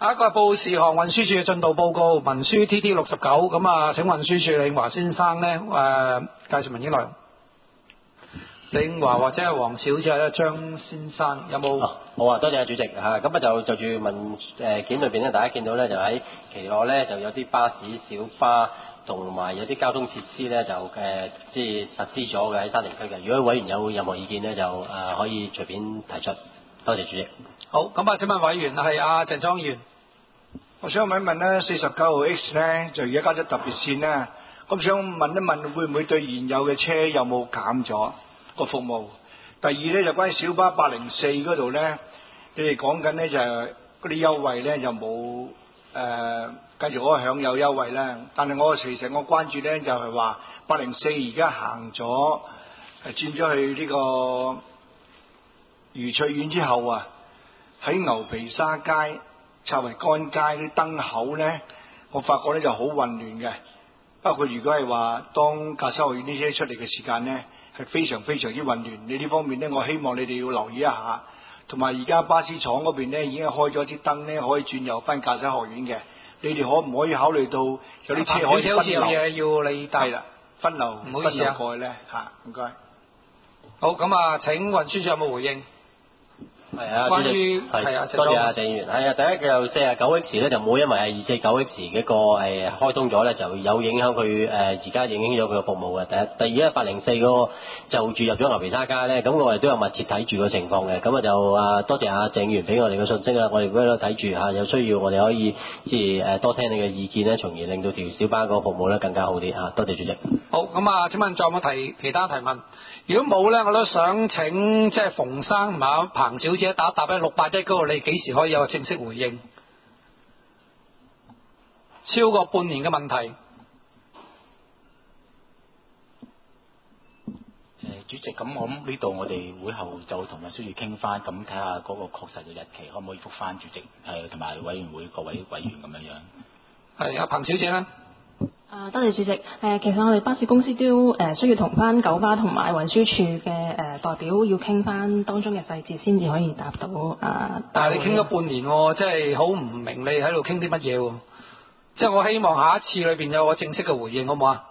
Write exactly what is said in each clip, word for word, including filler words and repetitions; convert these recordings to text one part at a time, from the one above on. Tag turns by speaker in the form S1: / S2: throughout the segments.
S1: 下一個係報事項運輸署嘅進度報告，文書 T T 六十九，咁啊，請運輸署李永華先生呢誒、呃、介紹文件內容。李永華或者係黃小姐或者張先生有冇、
S2: 哦？好啊，多謝主席嚇。咁啊就就住文誒件裏邊咧，大家見到咧就喺期內咧就有啲巴士、小巴同埋有啲交通設施咧就誒即係實施咗嘅喺沙田區嘅。如果委員有任何意見咧，就誒、呃、可以隨便提出。多謝主席。
S1: 好，咁啊，請問委員係阿鄭莊議員。
S3: 我想問一問咧，四十九號 X 咧就而家加咗特別線啦，咁想問一問會唔會對現有嘅車有冇減咗個服務？第二咧就關於小巴八零四嗰度咧，你哋講緊咧就係嗰啲優惠咧就冇誒繼續嗰個享有優惠啦，但係我其實我關注咧就係話八零四而家行咗誒轉咗去呢個愉翠苑之後啊，喺牛皮沙街、拆為干街啲燈口咧，我發覺咧就好混亂嘅。包括如果係話當駕駛學院啲車出嚟嘅時間咧，係非常非常之混亂。你呢方面咧，我希望你哋要留意一下。同埋而家巴士廠嗰邊咧已經開咗支燈咧，可以轉右翻駕駛學院嘅。你哋可唔可以考慮到有啲車可以分流？
S1: 有嘢要你答。
S3: 係啦，分流
S1: 唔好意思啊，
S3: 分流過去咧嚇，唔該。
S1: 好，咁啊，請運輸署有冇回應？
S2: 係啊，
S1: 關於
S2: 係
S1: 啊，
S2: 多謝啊鄭議員。係啊，第一就四十九 X 咧就冇因為係二四九 X 嘅個誒開通咗咧，就有影響佢誒而家影響咗佢嘅服務嘅。第一，第二咧八零四嗰個就住入咗牛皮沙街咧，咁我哋都有密切睇住個情況嘅。咁啊就啊多謝啊鄭議員俾我哋嘅信息啊，我哋會喺度睇住嚇，有需要我哋可以即係誒多聽你嘅意見咧，從而令到條小巴嗰個服務咧更加好啲嚇。多謝主席。
S1: 好，咁啊，請問仲有冇提其他提問？如果冇咧，我都想請即係馮生同埋彭小姐打一答咧六八一嗰度，你幾時可以有正式回應？超過半年嘅問題。
S4: 誒主席，咁我諗呢度我哋會後就同運輸署傾翻，咁睇下嗰個確實嘅日期可唔可以覆翻主席，係同埋委員會各位委員咁樣樣。
S1: 係阿彭小姐咧。
S5: 啊，多謝主席。誒、呃，其實我哋巴士公司都誒、呃、需要同翻九巴同埋運輸署嘅誒代表要傾翻當中嘅細節，先至可以答到啊。
S1: 但係你傾咗半年喎，即係好唔明你喺度傾啲乜嘢喎？即係我希望下一次裏邊有個正式嘅回應，好唔好啊？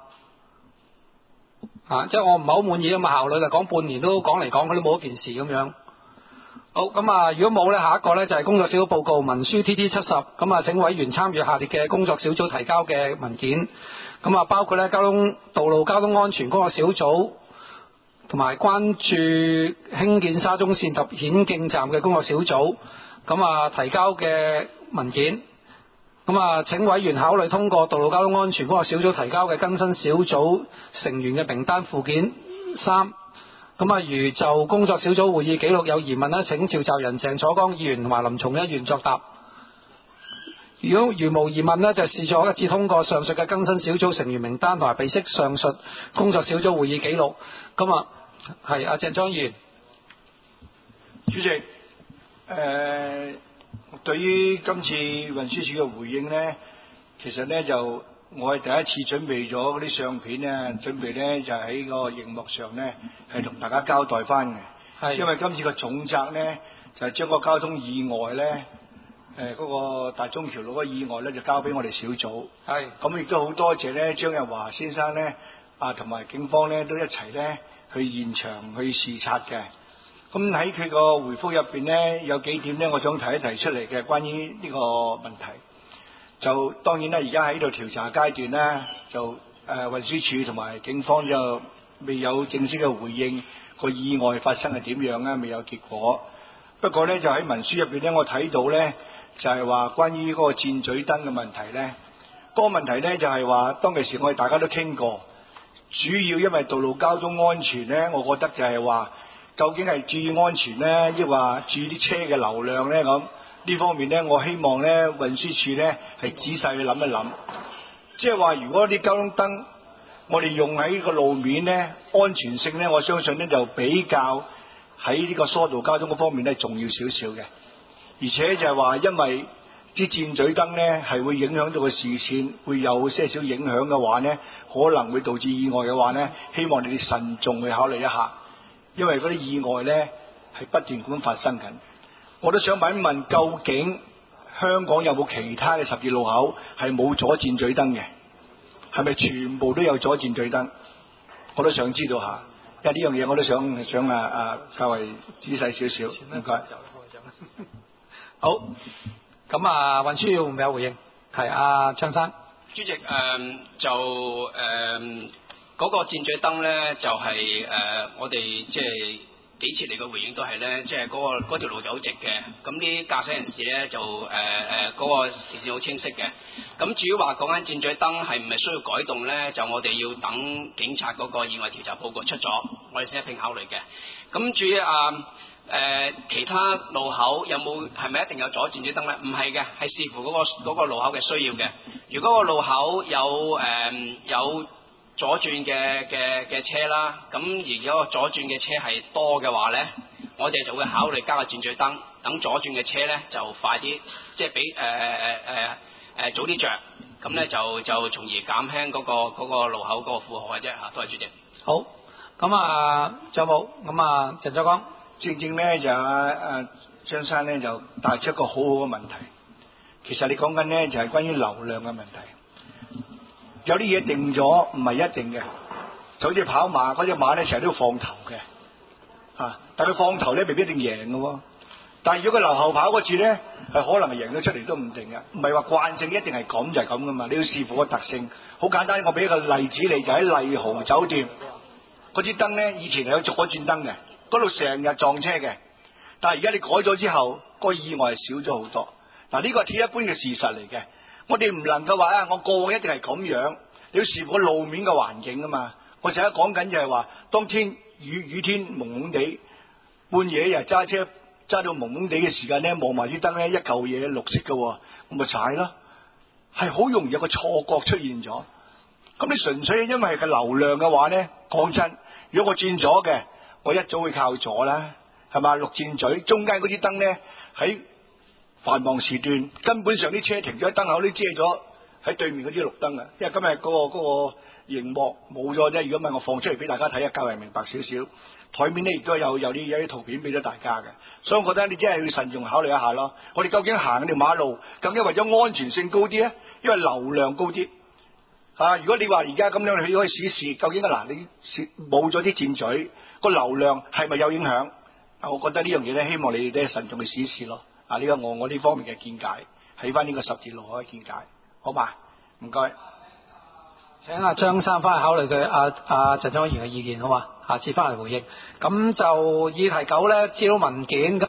S1: 啊，即係我唔係好滿意咁嘅效率，就講半年都講嚟講去都冇一件事咁樣。好，咁啊，如果冇咧，下一個咧就係工作小組報告文書 T T 七十，咁啊請委員參與下列嘅工作小組提交嘅文件，咁啊包括咧交通道路交通安全工作小組，同埋關注興建沙中線及顯徑站嘅工作小組，咁啊提交嘅文件，咁啊請委員考慮通過道路交通安全工作小組提交嘅更新小組成員嘅名單附件三。咁啊，如就工作小組會議記錄有疑問咧，請召集人鄭楚江議員同埋林松一議員作答。如果如無疑問咧，就視作一致通過上述嘅更新小組成員名單同埋備悉上述工作小組會議記錄。咁啊，係阿鄭莊議員。
S3: 主席，誒、呃，對於今次運輸署嘅回應咧，其實咧就。我係第一次準備咗嗰啲相片咧，準備咧就喺個熒幕上咧係同大家交代翻嘅。係，因為今次個總責咧就係將個交通意外咧，誒嗰個大中橋路嗰意外咧就交俾我哋小組。係，咁亦都好多謝咧張日華先生咧啊同埋警方咧都一齊咧去現場去視察嘅。咁喺佢個回覆入邊咧有幾點咧，我想提一提出嚟嘅關於呢個問題。就當然啦，而家喺度調查階段咧，就誒、呃、運輸署同埋警方就未有正式嘅回應個意外發生係點樣啊，未有結果。不過咧就喺文書入邊咧，我睇到咧就係、是、話關於嗰個箭嘴燈嘅問題咧，嗰、那個問題咧就係、是、話當其時我哋大家都傾過，主要因為道路交通安全咧，我覺得就係話究竟係注意安全咧，抑或注意啲車嘅流量咧咁。呢方面咧，我希望咧運輸署咧係仔細去諗一諗，即係話如果啲交通燈我哋用喺個路面咧，安全性咧，我相信咧就比較喺呢個疏導交通嗰方面咧重要少少嘅，而且就係話因為啲箭嘴燈咧係會影響到個視線，會有些少影響嘅話咧，可能會導致意外嘅話咧，希望你哋慎重去考慮一下，因為嗰啲意外咧係不斷咁發生緊。我都想問一問，究竟香港有冇其他嘅十字路口係冇左箭嘴燈嘅？係咪全部都有左箭嘴燈？我都想知道下，因為呢樣嘢我都想想啊啊較為仔細少少。唔該。
S1: 好，咁啊，運輸會唔會有回應？係阿張生。
S6: 主席誒、呃、就誒嗰、呃那個箭嘴燈咧，就係、是、誒、呃、我哋即係幾次嚟嘅回應都係咧，即係嗰個嗰條路就好直嘅。咁啲駕駛人士咧就誒誒嗰個視線好清晰嘅。咁至於話講緊箭嘴燈係唔係需要改動咧，就我哋要等警察嗰個意外調查報告出咗，我哋先一並考慮嘅。咁至於啊誒、呃、其他路口有冇係咪一定有左箭嘴燈咧？唔係嘅，係視乎嗰、那個嗰個路口嘅需要嘅。如果個路口有誒、呃、有左轉嘅嘅嘅車啦，咁而嗰個左轉嘅車係多嘅話咧，我哋就會考慮加個箭嘴燈，等左轉嘅車咧就快啲，即係俾誒誒誒誒早啲着，咁咧就就從而減輕嗰、那個嗰、那個路口嗰個負荷嘅啫嚇。多謝主席。
S1: 好，咁啊仲有冇？咁啊陳再講。
S3: 正正咧就阿阿張生咧就帶出一個好好嘅問題。其實你講緊咧就係、是、關於流量嘅問題。有啲嘢定咗唔係一定嘅，就好似跑馬嗰隻馬咧成日都要放頭嘅，啊！但佢放頭咧未必一定贏嘅喎。但係如果佢留後跑嗰次咧，係可能係贏咗出嚟都唔定嘅，唔係話慣性一定係咁就係咁噶嘛。你要視乎個特性。好簡單，我俾一個例子你，就喺麗豪酒店嗰支燈咧，以前係有左轉燈嘅，嗰度成日撞車嘅。但係而家你改咗之後，個意外係少咗好多。嗱，呢個係鐵一般嘅事實嚟嘅。我哋唔能夠話啊，我過往一定係咁樣，你要視乎個路面嘅環境啊嘛。我成日講緊就係話，當天雨雨天蒙蒙地，半夜又揸車揸到蒙蒙地嘅時間咧，望埋啲燈咧，一嚿嘢綠色嘅，我咪踩咯，係好容易有個錯覺出現咗。咁你純粹因為係個流量嘅話咧，講真，如果我轉左嘅，我一早會靠左啦，係嘛？綠箭嘴中間嗰啲燈咧喺繁忙時段根本上啲車停咗喺燈口都遮咗喺對面嗰啲綠燈啊，因為今日嗰、嗰個嗰、嗰個熒幕冇咗啫。如果唔係我放出嚟俾大家睇，較為明白少少。台面咧亦都有有啲有啲圖片俾咗大家嘅，所以我覺得你真係要慎重考慮一下咯。我哋究竟行條馬路究竟為咗安全性高啲咧，因為流量高啲啊？如果你話而家咁樣你可以試試，究竟嗱你冇咗啲箭嘴，個流量係咪有影響？啊，我覺得呢樣嘢咧，希望你哋都係慎重去試試咯。啊！呢個我我呢方面嘅見解，喺翻呢個十字路口嘅見解，好嘛？唔該。
S1: 請阿張生翻去考慮佢阿阿陳卓賢嘅意見，好嘛？下次翻嚟回應。咁就議題九咧，資料文件。